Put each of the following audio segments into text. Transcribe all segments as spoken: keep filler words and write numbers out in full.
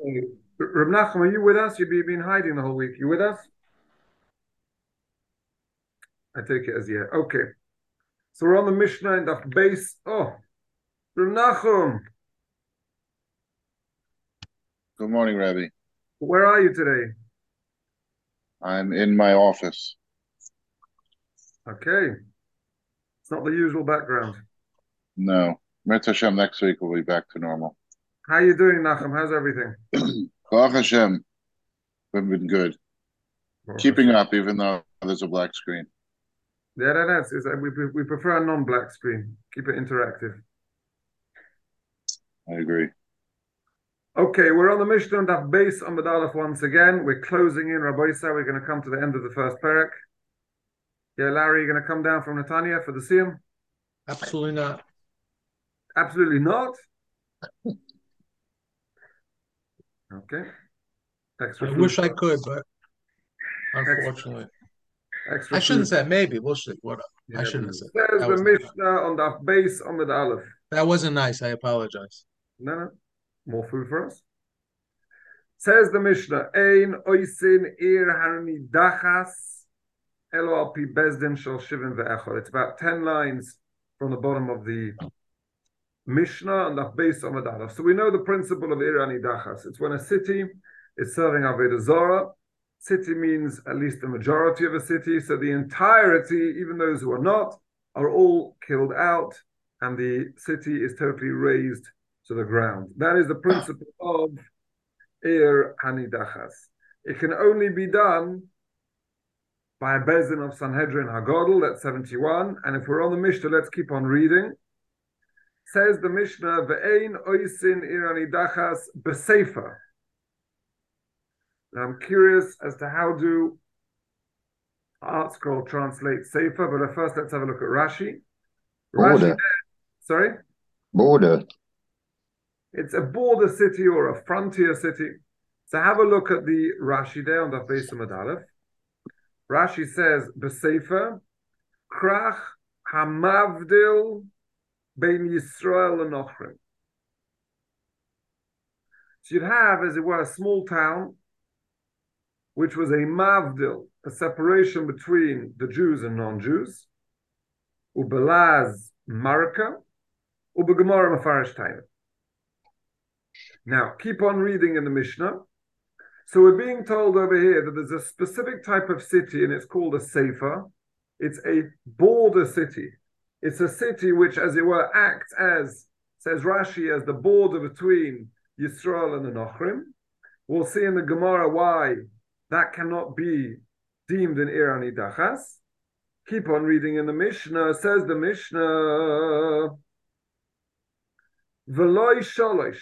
Hey, Reb Nachum, are you with us? You've been hiding the whole week. You with us? I take it as yeah. Okay. So we're on the Mishnah and the base. Oh, Reb Nachum, Good morning, Rabbi. where are you today? I'm in my office. Okay. It's not the usual background. No, Mitzvah Hashem, next week we'll be back to normal. How you doing, Nachum? How's everything? Baruch Hashem, we've been good. Baruch Keeping Hashem. up, even though there's a black screen. Yeah, that is. is- We, we prefer a non-black screen. Keep it interactive. I agree. Okay, we're on the Mishnah and the base on the Aleph once again. We're closing in Rabbi Isa. We're going to come to the end of the first parak. Yeah, Larry, you're going to come down from Netanya for the Siyum? Absolutely not. Absolutely not. Okay. Extra I food. wish I could, but unfortunately, Extra I shouldn't food. say maybe. We'll see. What You I never shouldn't know. have said that. Says That the was not nice. Mishnah on the base on the Aleph. That wasn't nice. I apologize. No, no. More food for us. Says the Mishnah, Ein oisin ir harmi dachas elo al pi bezdin shel shivim ve'echor. It's about ten lines from the bottom of the Mishnah and the base on the Aleph. So we know the principle of ir ani dachas. It's when a city is serving Avodah Zorah. City means at least the majority of a city. So the entirety, even those who are not, are all killed out, and the city is totally razed to the ground. That is the principle of Ir Hanidachas. It can only be done by a bezin of Sanhedrin Hagodol, that's seventy-one. And if we're on the Mishnah, let's keep on reading. Says the Mishnah, Ve'ein oisin Ir Hanidachas besefer. Now I'm curious as to how do Art Scroll translate Sefer, but first let's have a look at Rashi. Rashi, Border. sorry? Border. It's a border city or a frontier city. So have a look at the Rashi there on the base of Aleph. Rashi says, Besefer, Krach Hamavdil Bein Yisrael and Ochrim. So you'd have, as it were, a small town, which was a Mavdil, a separation between the Jews and non-Jews, Ubelaz Marika, Ubegemara Mafarish Taina. Now, keep on reading in the Mishnah. So we're being told over here that there's a specific type of city, and it's called a sefer. It's a border city. It's a city which, as it were, acts as, says Rashi, as the border between Yisrael and the Nochrim. We'll see in the Gemara why that cannot be deemed an Ir Hanidachas. Keep on reading in the Mishnah. Says the Mishnah, V'loi shalosh.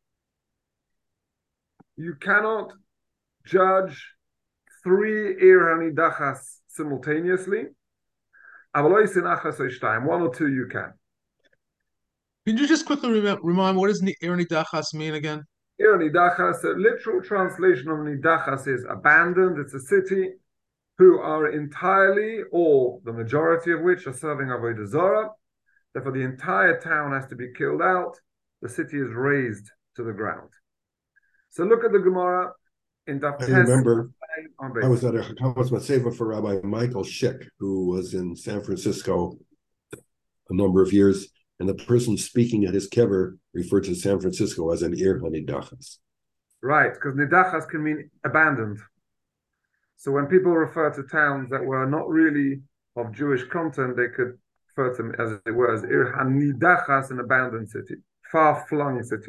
You cannot judge three Ir Hanidachas simultaneously. One or two you can. Can you just quickly rem- remind what does Ir Nidachas mean again? Ir Nidachas, a literal translation of Nidachas is abandoned. It's a city who are entirely, or the majority of which, are serving Avodah Zorah. Therefore, the entire town has to be killed out. The city is razed to the ground. So look at the Gemara in Daf I Tes. remember on I was at a Hamas Matseva for Rabbi Michael Schick, who was in San Francisco a number of years, and the person speaking at his kever referred to San Francisco as an Ir Hanidachas. Right, because Nidachas can mean abandoned. So when people refer to towns that were not really of Jewish content, they could refer to them as it were as Ir Hanidachas, an abandoned city, far-flung city.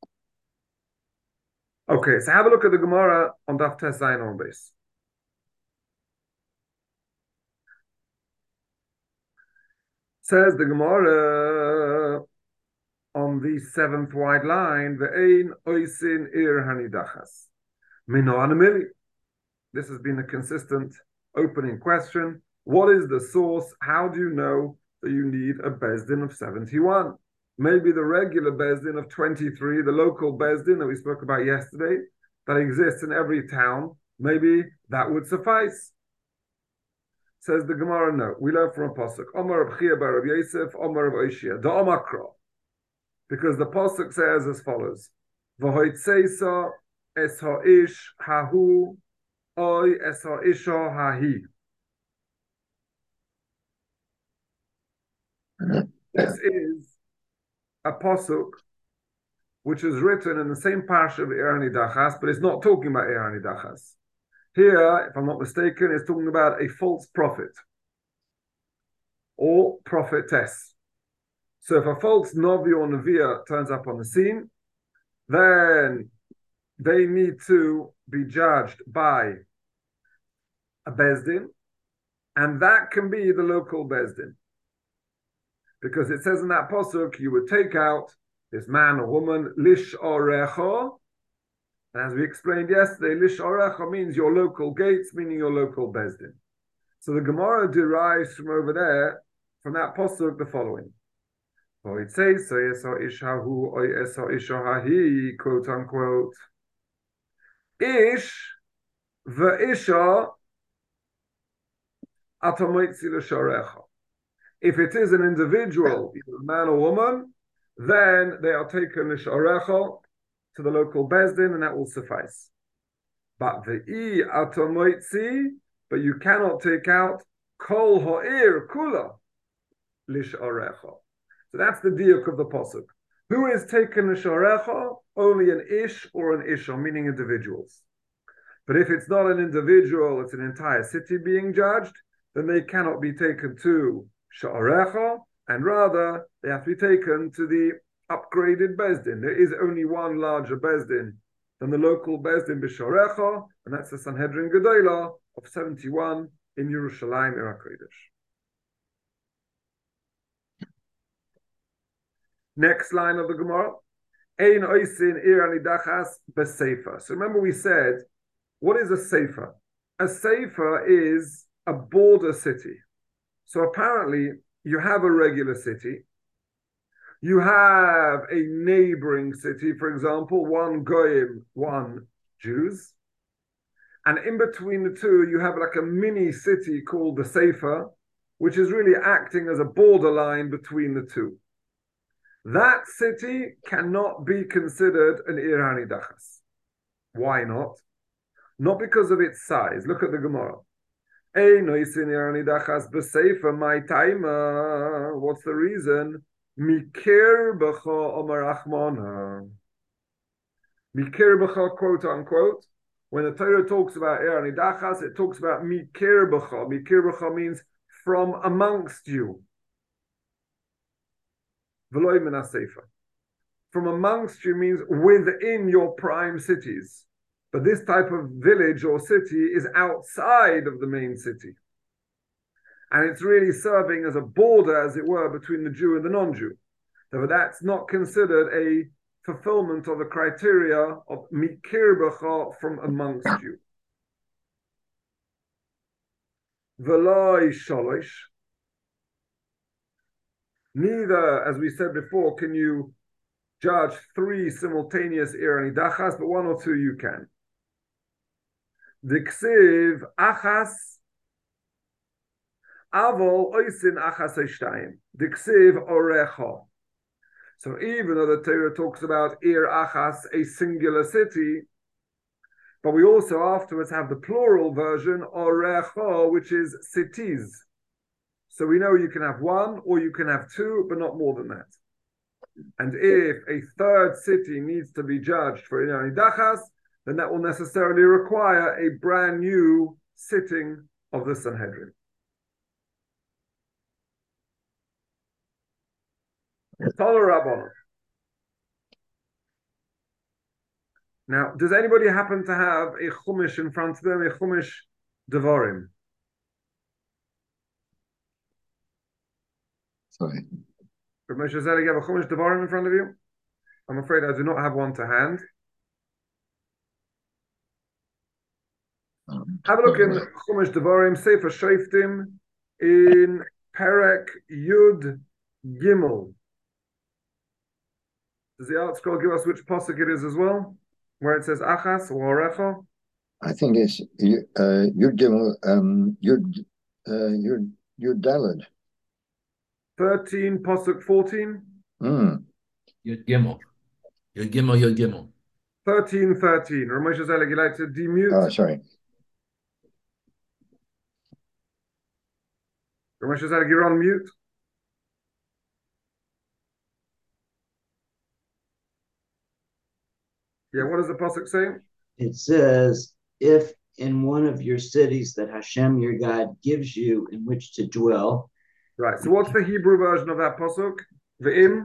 Okay, so have a look at the Gemara on Daf Tes Zayin on base. Says the Gemara on the seventh wide line, Ve'ein oisin Ir Hanidachas. Mino anamili. This has been a consistent opening question. What is the source? How do you know that you need a Bezdin of seventy-one? Maybe the regular Bezdin of twenty-three, the local Bezdin that we spoke about yesterday, that exists in every town, maybe that would suffice. Says the Gemara, no. We learn from a pasuk. Omar Rav Chia bar Rav Yosef, Omar Rav Oishia, the Omakra. Because the pasuk says as follows: V'hoitzeisa es ha'ish hahu oy es ha'isha hahi. This is a pasuk which is written in the same parsha of Eir Nidachas, but it's not talking about Eir Nidachas. Here, if I'm not mistaken, it's talking about a false prophet or prophetess. So if a false Novi or Neviah turns up on the scene, then they need to be judged by a Bezdin, and that can be the local Bezdin. Because it says in that pasuk, you would take out this man or woman, lish orecho. And as we explained yesterday, lish orecho means your local gates, meaning your local Bezdin. So the Gemara derives from over there, from that pasuk, the following. So it says, so yeso ishahu oy eso ishahahi, quote unquote. Ish v'isha atomoitzi l'shorecha. If it is an individual, either a man or woman, then they are taken l'shorecha to the local bezdin, and that will suffice. But the i atomoitzi, but you cannot take out kol ha'ir kula l'shorecha. So that's the diuk of the pasuk. Who is taken l'shorecha? Only an ish or an isha, meaning individuals. But if it's not an individual, it's an entire city being judged, then they cannot be taken to shorecha, and rather they have to be taken to the upgraded bezdin. There is only one larger bezdin than the local bezdin b'shorecha, and that's the Sanhedrin Gedolah of seventy-one in Yerushalayim Ir HaKodesh. Next line of the Gemara. Ein oisin ir anidachas b'seifa. So remember we said, what is a seifa? A seifa is a border city. So apparently you have a regular city. You have a neighboring city, for example, one goyim, one Jews. And in between the two, you have like a mini city called the seifa, which is really acting as a borderline between the two. That city cannot be considered an Ir HaNidachas. Why not? Not because of its size. Look at the Gemara. What's the reason? Mikir b'cha Omar Achmana. Mikir b'cha, quote unquote. When the Torah talks about Ir HaNidachas, it talks about Mikir b'cha. Mikir b'cha means from amongst you. From amongst you means within your prime cities. But this type of village or city is outside of the main city. And it's really serving as a border, as it were, between the Jew and the non-Jew. So that's not considered a fulfillment of the criteria of mikir b'cha, from amongst you. V'loi shalosh. Neither, as we said before, can you judge three simultaneous Ir HaNidachas, but one or two you can. Diksiv achas avol oisin achas eishtayim. Diksiv orecha. So even though the Torah talks about Ir achas, a singular city, but we also afterwards have the plural version, orecha, which is cities. So we know you can have one or you can have two, but not more than that. And if a third city needs to be judged for Ir HaNidachas, then that will necessarily require a brand new sitting of the Sanhedrin. Now, does anybody happen to have a Chumash in front of them, a Chumash Devarim? Sorry. Moshe Zelig, you have a Chumash Devarim in front of you? I'm afraid I do not have one to hand. Um, have a look in Chumash Devarim, Sefer Shoftim, in Perek Yud Gimel. Does the art scroll give us which pasuk it is as well? Where it says Achas or Orecha? I think it's uh, Yud Gimel, um, Yud, uh, Yud, Yud Daled. thirteen, pasuk fourteen. Mm. Yud Gimel. Yud Gimel, Yud Gimel. thirteen thirteen. Ramosha Zelig, you like to demute? Oh, sorry. Ramosha Zelig, you're on mute. Yeah, what does the pasuk say? It says, if in one of your cities that Hashem your God gives you in which to dwell. Right. So what's the Hebrew version of that pasuk? Ve'im.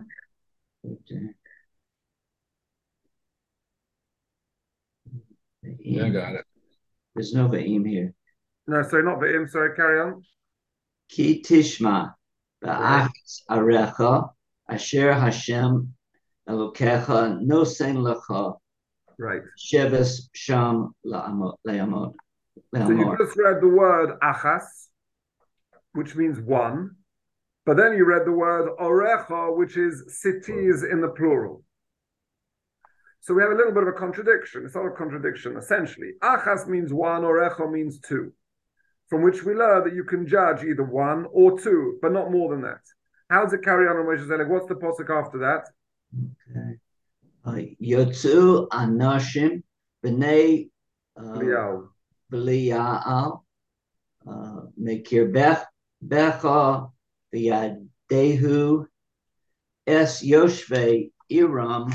Yeah, I got it. There's no ve'im here. No, sorry, not ve'im. Sorry, carry on. Ki tishma ba'achas arecha asher Hashem elokecha nosen lecha. Right. Sheves sham le'amod. So you just read the word achas, which means one, but then you read the word orecha, which is cities in the plural. So we have a little bit of a contradiction. It's not a contradiction, essentially. Achas means one, orecha means two, from which we learn that you can judge either one or two, but not more than that. How does it carry on in Moshe Zelig? What's the pasuk after that? Okay. Yotzu anashim b'nei Liao. B'liya'al mekir bech becha v'yadehu es yoshvei iram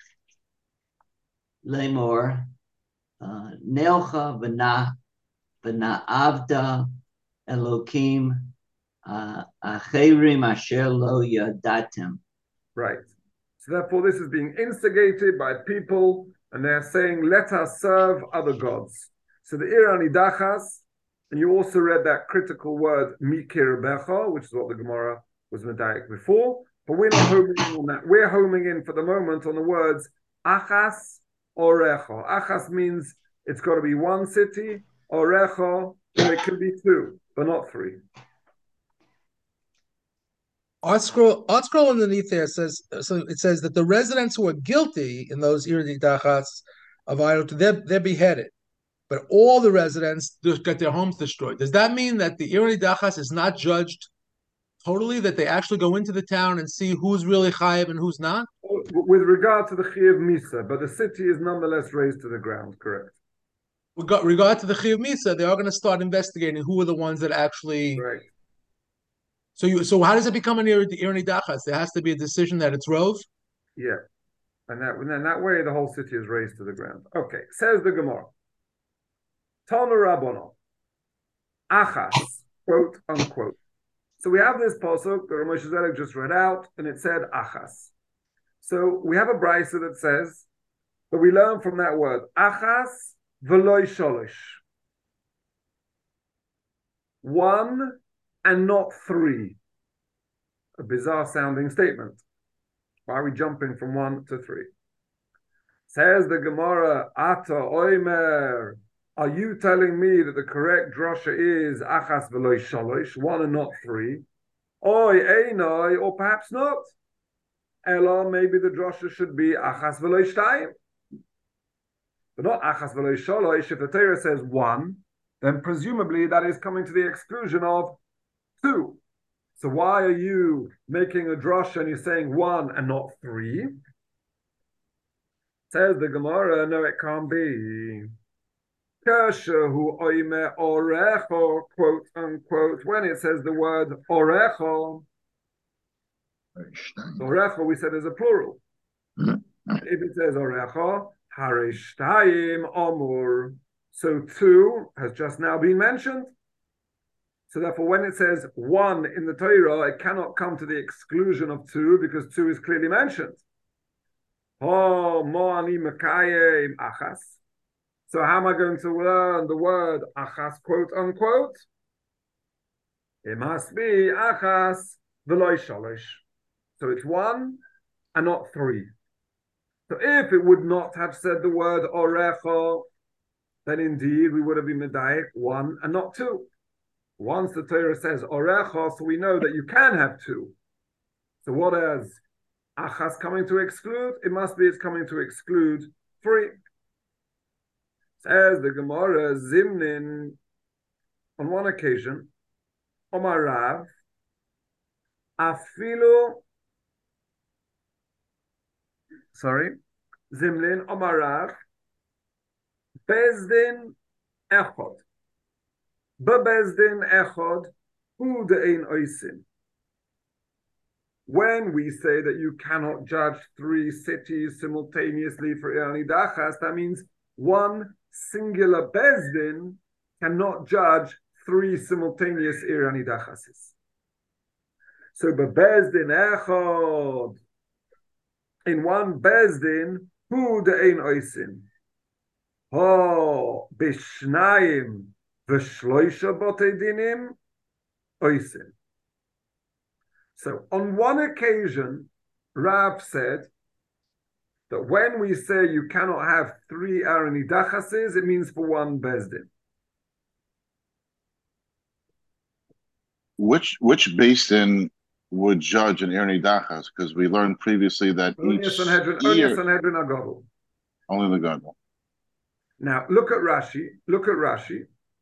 lemor nelcha v'na v'na avda elokim acherim asher lo yadatim. Right. So therefore, this is being instigated by people, and they're saying, "Let us serve other gods." So the Ir Anidachas, and you also read that critical word Mikir Becha, which is what the Gemara was medayik before. But we're not homing in on that. We're homing in for the moment on the words Achas Orecha. Achas means it's got to be one city. Orecha, it can be two, but not three. Art scroll, art scroll underneath there says so. It says that the residents who are guilty in those irdi dachas of idol, they're they're beheaded, but all the residents just got their homes destroyed. Does that mean that the irdi dachas is not judged totally? That they actually go into the town and see who's really chayiv and who's not? With regard to the Chiyuv Misa, but the city is nonetheless razed to the ground. Correct. With regard to the chiyuv misa, they are going to start investigating who are the ones that actually. Right. So you, so how does it become an irni dachas? There has to be a decision that it's rove. Yeah, and that and then that way the whole city is razed to the ground. Okay, says the Gemara. Tanu Rabbono, Achas, quote unquote. So we have this pasuk that Moshe Zelig just read out, and it said Achas. So we have a brisa that says that we learn from that word Achas v'loi sholish, one and not three. A bizarre sounding statement. Why are we jumping from one to three? Says the Gemara, Ata Oimer, are you telling me that the correct drasha is Achas v'loi shalosh, one and not three? Oi einoi, or perhaps not. Ela, maybe the drasha should be Achas v'loi shtayim. But not Achas v'loi shalosh. If the Torah says one, then presumably that is coming to the exclusion of two. So why are you making a drasha and you're saying one and not three? Says the Gemara, no, it can't be. Kashahu oime orecho, quote unquote, when it says the word orecho, orecho we said is a plural. If it says orecho, harishtayim omur, so two has just now been mentioned. So therefore, when it says one in the Torah, it cannot come to the exclusion of two because two is clearly mentioned. Oh, mo'ani mekayim achas. So how am I going to learn the word achas, quote unquote? It must be achas v'loi shalosh. So it's one and not three. So if it would not have said the word orecho, then indeed we would have been medayik one and not two. Once the Torah says orecho, so we know that you can have two. So what is achas coming to exclude? It must be it's coming to exclude three. Says the Gemara, Zimnin, on one occasion, Omar Rav, Afilu, sorry, Zimlin, Omar Rav, Bezdin echod. Bebezdin echod hu de'ein oisin. When we say that you cannot judge three cities simultaneously for Ir Nidachas, that means one singular Bezdin cannot judge three simultaneous Ir Nidachases. So, bebezdin echod, in one Bezdin, hu de'ein oisin. Ho bishnayim v'shloisha botei dinim oisin. So, on one occasion, Rav said that when we say you cannot have three Ir Nidachases, it means for one Bezdin. Which which Basin would judge an Ir Nidachas? Because we learned previously that Only each Sanhedrin, only year, Sanhedrin Agadol. only the Gadol. Now, look at Rashi. Look at Rashi.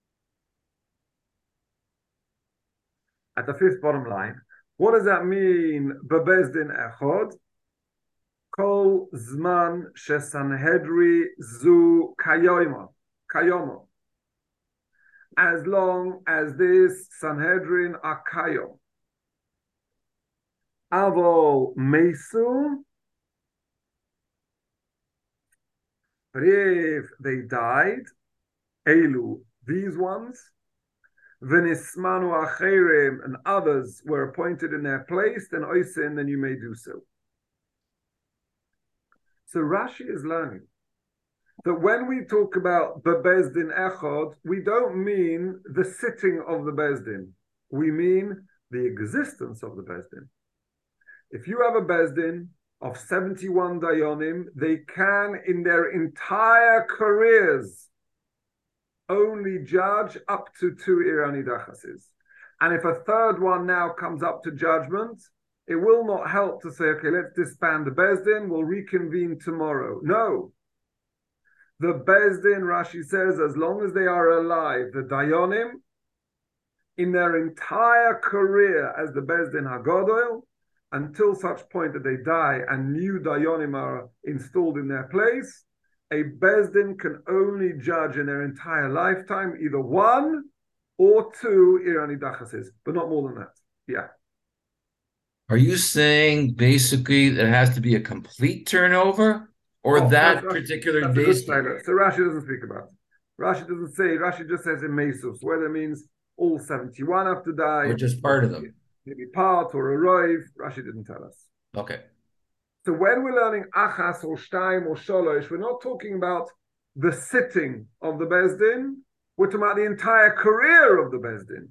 At the fifth bottom line. What does that mean? Bebezdin echod. Kol zman shesanhedri zu kayomo. Kayomo. As long as this Sanhedrin are kayom. Avol mesu. But if they died, elu, these ones, v'nismanu acherim, and others were appointed in their place, then oisin, then you may do so. So Rashi is learning that when we talk about the Bezdin Echod, we don't mean the sitting of the Bezdin. We mean the existence of the Bezdin. If you have a Bezdin of seventy-one Dayonim, they can, in their entire careers, only judge up to two Ir Nidachases. And if a third one now comes up to judgment, it will not help to say, okay, let's disband the Bezdin, we'll reconvene tomorrow. No. The Bezdin, Rashi says, as long as they are alive, the Dayonim, in their entire career as the Bezdin HaGodol, until such point that they die and new Dayonim are installed in their place, a Bezdin can only judge in their entire lifetime either one or two Ir Nidachases, but not more than that. Yeah. Are you saying basically there has to be a complete turnover, or Oh, that that's- particular That's a good base? statement. So Rashi doesn't speak about it. Rashi doesn't say, Rashi just says in Mesus, whether it means all seventy-one have to die, Or just part of them? maybe part or a roiv. Rashi didn't tell us. Okay. So when we're learning achas or shtaim or sholosh, we're not talking about the sitting of the Bezdin. We're talking about the entire career of the Bezdin.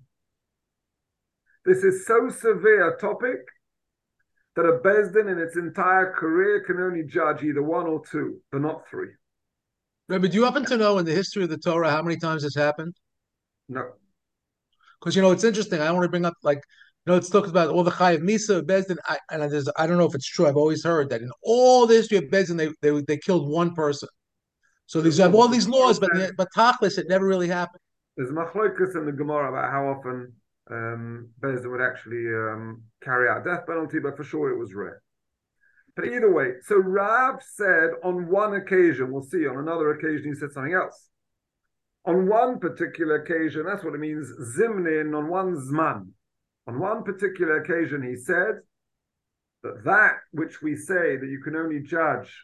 This is so severe a topic that a Bezdin in its entire career can only judge either one or two, but not three. Rebbe, do you happen to know in the history of the Torah how many times this happened? No. Because, you know, it's interesting. I want to bring up, like, you know, it's talks about all the Chayav Misa, Bezdin, I, and there's, I don't know if it's true. I've always heard that in all the history of Bezdin, they they, they killed one person. So these have all these laws, but but Tachlis, it never really happened. There's machlokas in the Gemara about how often um, Bezdin would actually um, carry out death penalty, but for sure it was rare. But either way, so Rav said on one occasion, we'll see, on another occasion he said something else. On one particular occasion, that's what it means, zimnin, on one zman. On one particular occasion he said that that which we say that you can only judge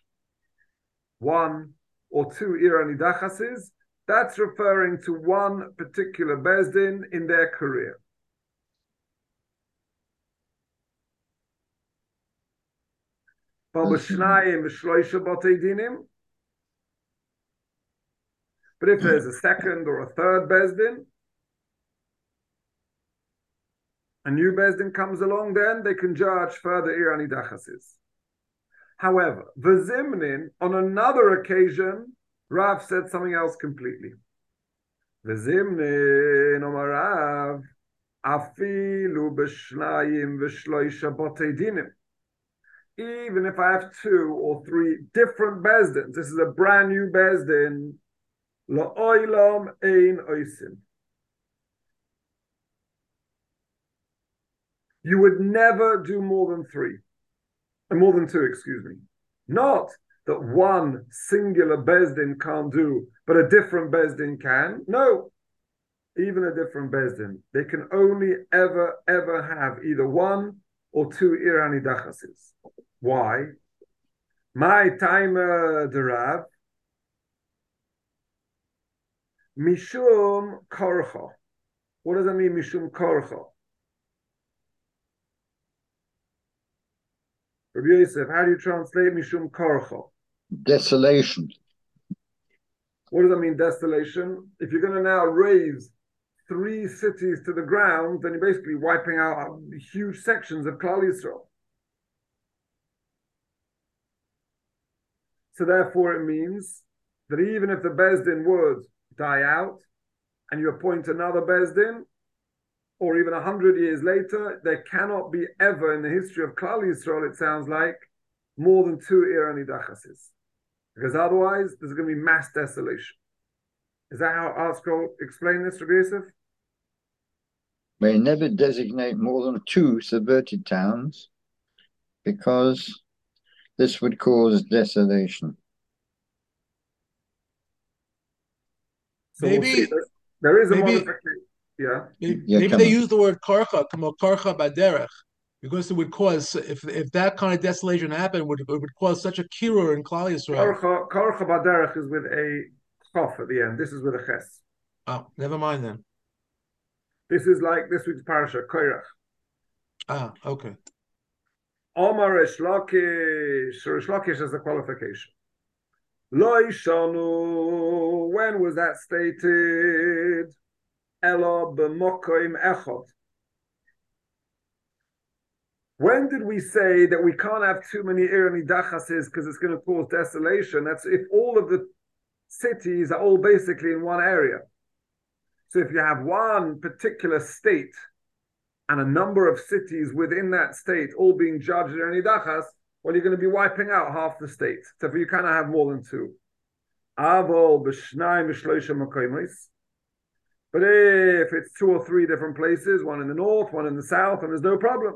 one or two Ir Nidachases, that's referring to one particular Bezdin in their career. But if there's a second or a third Bezdin, a new Bezdin comes along, then they can judge further Ir Nidachases. However, V'zimnin, on another occasion, Rav said something else completely. V'zimnin, Omar Rav, afilu b'shnayim v'shloisha botei dinim. Even if I have two or three different Bezdins, this is a brand new Bezdin, la'olam ein oisin. You would never do more than three. More than two, excuse me. Not that one singular Bezdin can't do, but a different Bezdin can. No, even a different Bezdin. They can only ever, ever have either one or two Irani Dachasis. Why? My timer derav Mishum Korcha. What does that mean, Mishum Korcha? Rabbi Yosef, how do you translate Mishum Korcha? Desolation. What does that mean, desolation? If you're going to now raise three cities to the ground, then you're basically wiping out huge sections of Klal Yisrael. So therefore it means that even if the Bezdin would die out and you appoint another Bezdin, or even a hundred years later, there cannot be ever in the history of Klal Yisrael, it sounds like, more than two Irani Dachasis. Because otherwise, there's going to be mass desolation. Is that how ArtScroll explained this, Rabbi Yosef? May never designate more than two subverted towns because this would cause desolation. So we'll Maybe see. There, there is a maybe- modification. Yeah. Maybe, Yeah, maybe come they on. use the word karcha, kamo karcha baderech, because it would cause, if if that kind of desolation happened, would it would cause such a kirur in Klal Yisrael. Korcha Korcha Baderech is with a chof at the end. This is with a ches. Oh, never mind then. This is like this week's parasha, Koirach. Ah, okay. Omar Resh Lakish. Resh Lakish is a qualification. Lo Ishanu. When was that stated? Elo b'mokoim echad. When did we say that we can't have too many Irani Dachases because it's going to cause desolation? That's if all of the cities are all basically in one area. So if you have one particular state and a number of cities within that state all being judged Irani Dachas, well, you're going to be wiping out half the state. So you kind of have more than two. Avol b'shnai mishloisha makoimos. But if it's two or three different places, one in the north, one in the south, and there's no problem.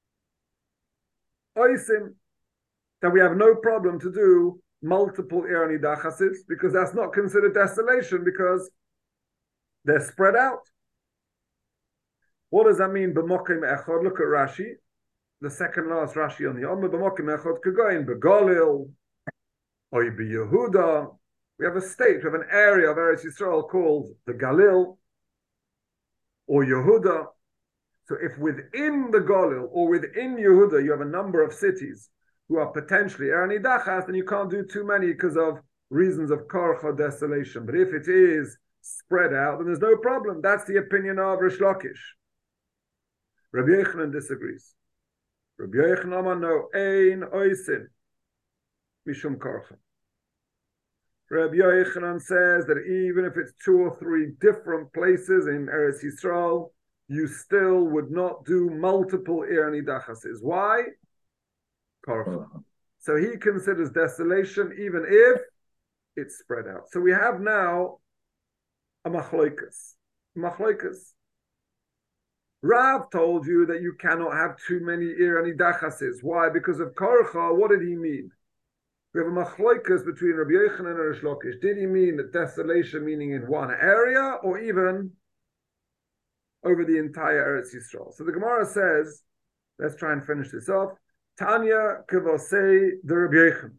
Oisim, that we have no problem to do multiple Irani Dachasis, because that's not considered desolation, because they're spread out. What does that mean? B'mokim echad. Look at Rashi, the second last Rashi on the Omer. B'mokim echad kagoyin b'Galil, oy b'Yehuda. We have a state, we have an area of Eretz Yisrael called the Galil, or Yehuda. So if within the Galil or within Yehuda you have a number of cities who are potentially Erani Dachas, then you can't do too many because of reasons of Korcha desolation. But if it is spread out, then there's no problem. That's the opinion of Rish Lakish. Rabbi Yochanan disagrees. Rabbi Yochanan Amar no, ein oisin mishum Korcha. Rabbi Yochanan says that even if it's two or three different places in Eretz Yisrael, you still would not do multiple Irani Dachases. Why? Korcha. So he considers desolation even if it's spread out. So we have now a machloikas. Machloikas. Rav told you that you cannot have too many Irani Dachases. Why? Because of Korcha. What did he mean? We have a machloikas between Rabbi Yochanan and Rish Lakish. Did he mean that desolation meaning in one area or even over the entire Eretz Yisrael? So the Gemara says, let's try and finish this off. Tanya kevosei the Rabbi Yochanan.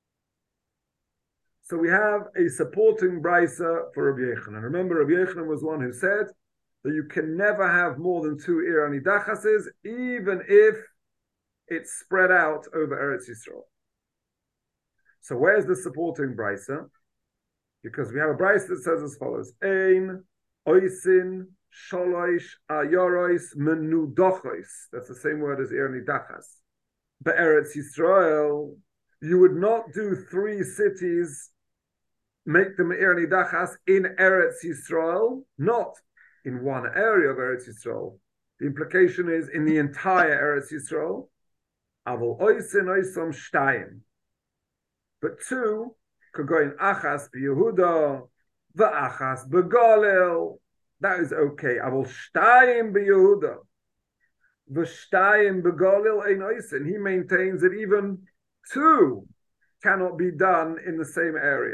So we have a supporting brisa for Rabbi Yochanan. Remember, Rabbi Yochanan was one who said that you can never have more than two Irani Dachases, even if it's spread out over Eretz Yisrael. So where's the supporting brisa? Because we have a brisa that says as follows: Ein oisin sholoish ayorois menudochos. That's the same word as Irani Dachas. But Eretz Yisrael, you would not do three cities, make them Irani Dachas in Eretz Yisrael, not in one area of Eretz Yisrael. The implication is in the entire Eretz Yisrael. Avol oisin oisom shtayim. But two could go in Achas b'Yehuda, v'Achas b'Galil. That is okay. Avol shtayim b'Yehuda, v'shtayim b'Galil ein oisin. He maintains that even two cannot be done in the same area.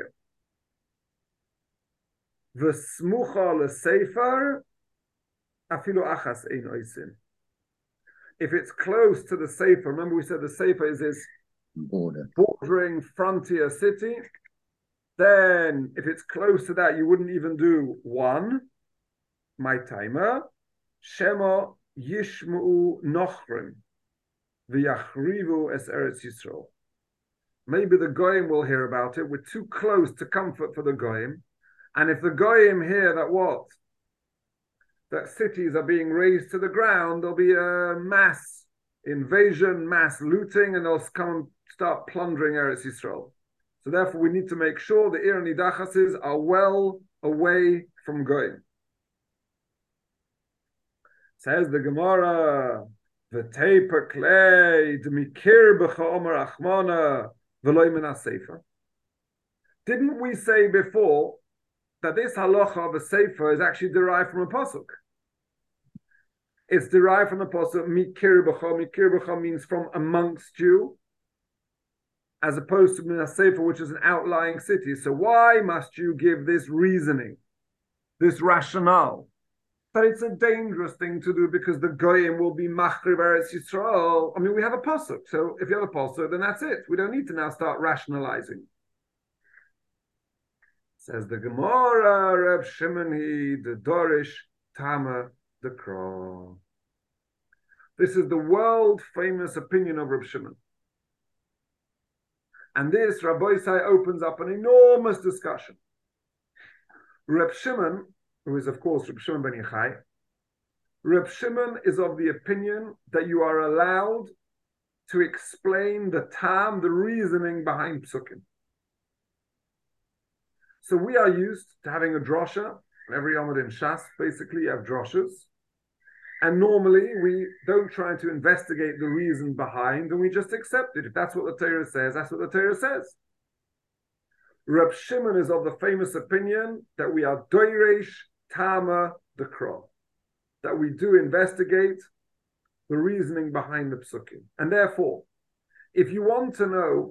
V'smucha l'sefer afilu achas ein oisin. If it's close to the sefer, remember we said the sefer is this Border. bordering frontier city, then if it's close to that, you wouldn't even do one. My timer, Shema Yishmu Nochrim, V'yachrivu es Eretz Yisrael. Maybe the goyim will hear about it. We're too close to comfort for the goyim, and if the goyim hear that what that cities are being razed to the ground, there'll be a mass invasion, mass looting, and they'll come and start plundering Eretz Yisrael. So therefore, we need to make sure the Ir Nidachases are well away from goyim. Says the Gemara, "V'teiper klei d'mikir b'cha omer achmana v'loy min ha-sefer." Didn't we say before that this halacha of a sefer is actually derived from a pasuk? It's derived from the pasuk mikir b'cha. Mikir b'cha means from amongst you, as opposed to min ha-sefer, which is an outlying city. So why must you give this reasoning, this rationale? That it's a dangerous thing to do because the goyim will be machriv Eretz Yisrael. I mean, we have a pasuk, so if you have a pasuk, then that's it. We don't need to now start rationalizing. Says the Gemara, Reb Shimon he the Dorish Tama the Kro. This is the world famous opinion of Reb Shimon, and this Rabbi Isai opens up an enormous discussion. Reb Shimon, who is of course Reb Shimon ben Yochai, Reb Shimon is of the opinion that you are allowed to explain the tam, the reasoning behind psukim. So we are used to having a drosha. Every Yomad in Shas, basically, you have droshas. And normally we don't try to investigate the reason behind, and we just accept it. If that's what the Torah says, that's what the Torah says. Reb Shimon is of the famous opinion that we are doiresh tama dekra, that we do investigate the reasoning behind the psukim. And therefore, if you want to know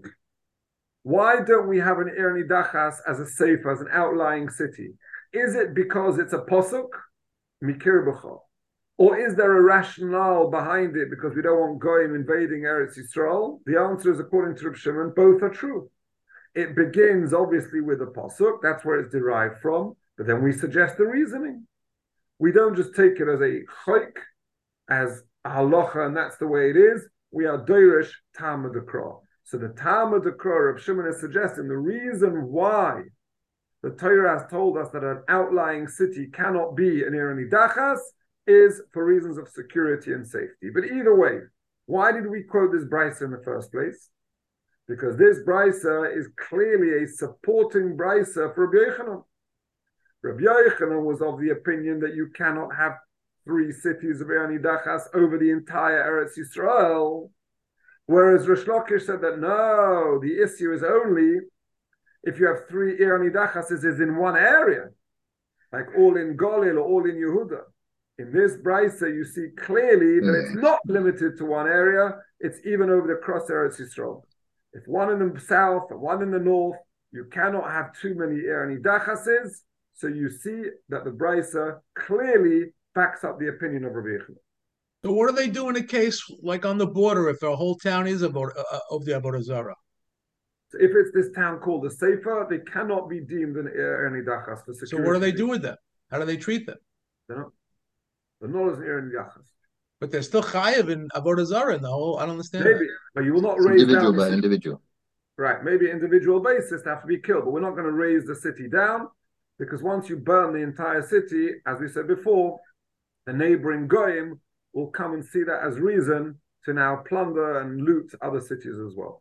why don't we have an Ir Nidachas as a sefer, as an outlying city, is it because it's a posuk, mikir b'cha, or is there a rationale behind it because we don't want goyim invading Eretz Yisrael? The answer is, according to Reb Shimon, both are true. It begins obviously with a pasuk, that's where it's derived from, but then we suggest the reasoning. We don't just take it as a chayk, as a halacha, and that's the way it is. We are doirish tam dekra. So the tam dekra, Reb Shimon is suggesting the reason why the Torah has told us that an outlying city cannot be an Ir Nidachas is for reasons of security and safety. But either way, why did we quote this brisa in the first place? Because this brisa is clearly a supporting brisa for Rabbi Yochanan. Rabbi Yochanan was of the opinion that you cannot have three cities of Ir Nidachas over the entire Eretz Yisrael, whereas Rish Lakish said that no, the issue is only if you have three Ir Nidachas is in one area, like all in Golil or all in Yehuda. In this brisa, you see clearly that it's not limited to one area; it's even over the cross Eretz Yisrael. If one in the south and one in the north, you cannot have too many Ir Nidachases. So you see that the brisa clearly backs up the opinion of Rabbi Yochanan. So what do they do in a case like on the border if a whole town is about uh, of the Avodah Zarah? So if it's this town called the Sefer, they cannot be deemed an Ir Nidachas for security. So what do they do with them? How do they treat them? They're not. They're not as Ir Nidachas. But they're still chayiv in Avodah Zarah in the whole. I don't understand. Maybe, that. but you will not raise Individual down by individual. Right, maybe individual basis they have to be killed, but we're not going to raise the city down, because once you burn the entire city, as we said before, the neighboring goyim will come and see that as reason to now plunder and loot other cities as well.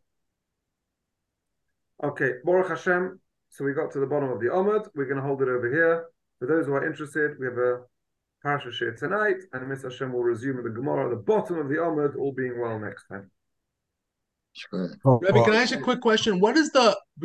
Okay, Baruch Hashem. So we got to the bottom of the Omid. We're going to hold it over here. For those who are interested, we have a Parsha Shir tonight, and Mister Hashem will resume at the Gemara at the bottom of the Omid, all being well next time. Sure. Rebbe, can I ask you a quick question? What is the